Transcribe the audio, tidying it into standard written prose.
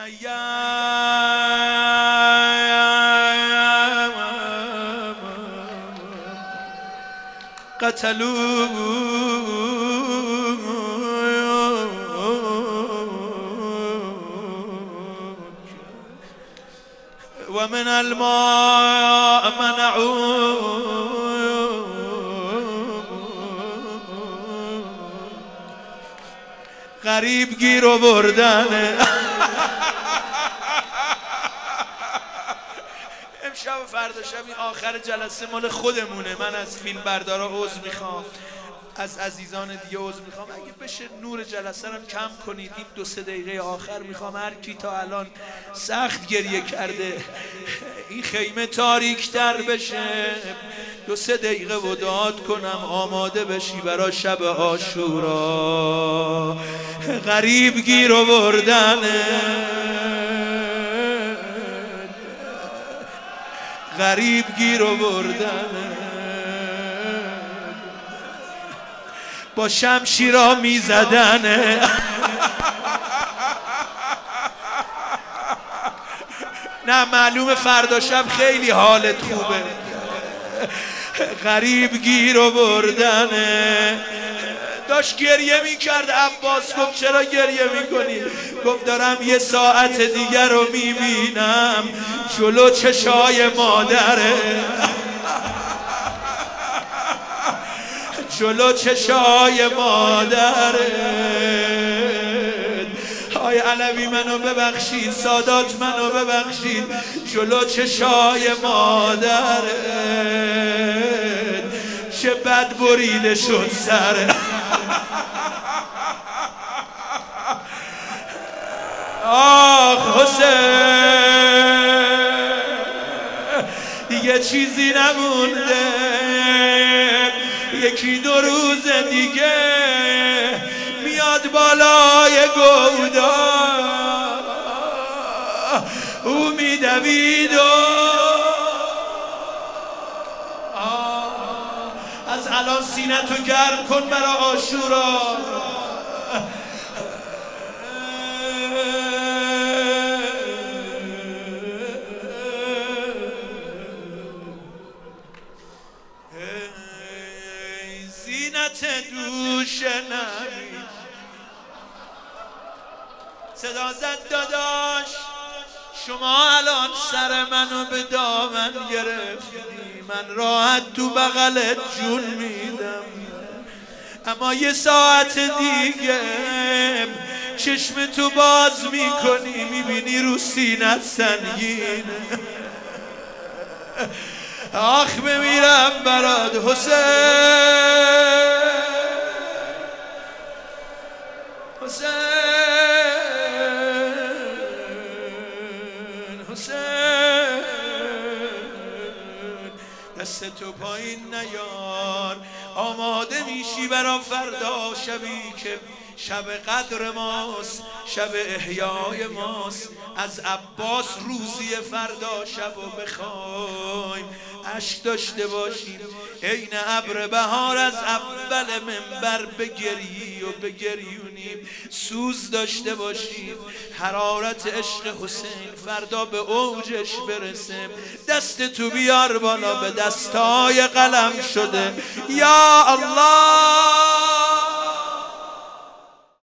ایام قتلوا ومن الماء منعوا غریب گیر آوردن. امشب و فردا شب این آخر جلسه مال خودمونه. من از فیلم بردارا عذر میخوام، از عزیزان دیگه عذر میخوام. اگه بشه نور جلسه رو کم کنید. این 2-3 دقیقه آخر میخوام هر کی تا الان سخت گریه کرده این خیمه تاریک‌تر بشه، 2-3 دقیقه وداد کنم آماده بشی برای شب عاشورا. غریب گیر آوردن، غریب گیر آوردن، با شمشیرا میزدن. نه معلومه فردا شب خیلی حالت خوبه. غریب گیر آوردن. داشت گریه میکرد عباس. گفت چرا گریه میکنی؟ گفت دارم 1 ساعت دیگر رو میبینم جلو چشای مادره، جلو چشای مادره. آی علوی منو ببخشید، سادات منو ببخشید، جلو چشای مادره چه بد بریده شد سره. آخ حسین دیگه چیزی نمونده، 1-2 روز دیگه میاد بالای گودا. او میدوید و از الان سینه‌تو گرم کن برای عاشورا. زینت دوش نبی. صدا زد داداش شما الان سر منو به دامن گرفتی، من راحت تو بغلت جون میدم، اما 1 ساعت دیگه چشم تو باز میکنی میبینی رو سینت سنگینه. آخ بمیرم برات حسین، حسین، حسین. دست تو پایین نیار، آماده میشی برا فردا شبی که شب قدر ماست، شب احیای ماست. از عباس روزی فردا شب و بخوایم اشک داشته باشیم، عین ابر بهار از اول منبر بگریی و بگریونیم، سوز داشته باشیم. حرارت عشق حسین فردا به اوجش برسه. دست تو بیار بالا، به دستای قلم شده. یا الله